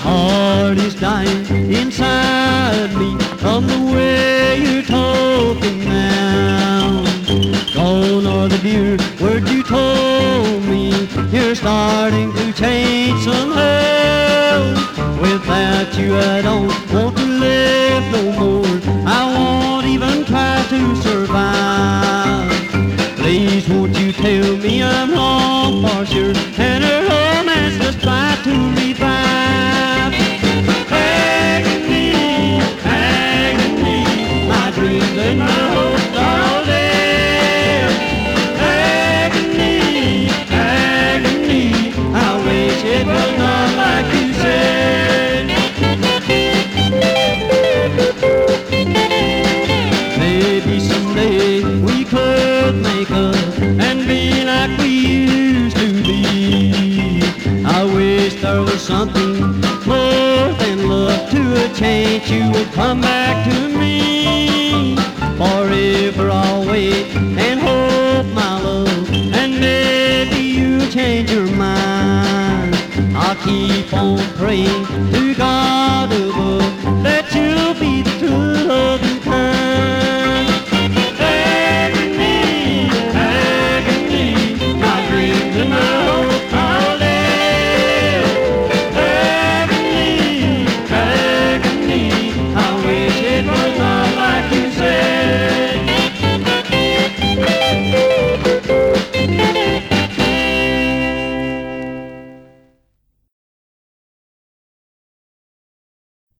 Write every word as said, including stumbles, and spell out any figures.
heart is dying inside me from the way you're talking now. Gone are the dear words you told me. You're starting to change somehow. Without you I don't want to live no more. I won't even try to survive. Please won't you tell me I'm wrong for sure, and her romance just try to revive. Agony, agony, my dreams and my hopes are all there. Agony, agony, I wish it was not like you said. Maybe someday we could make up and be like we used to be. I wish there was something more than love to a chance you would come back to me. Forever I'll wait and hope, my love, and maybe you'll change your mind. I'll keep on praying to God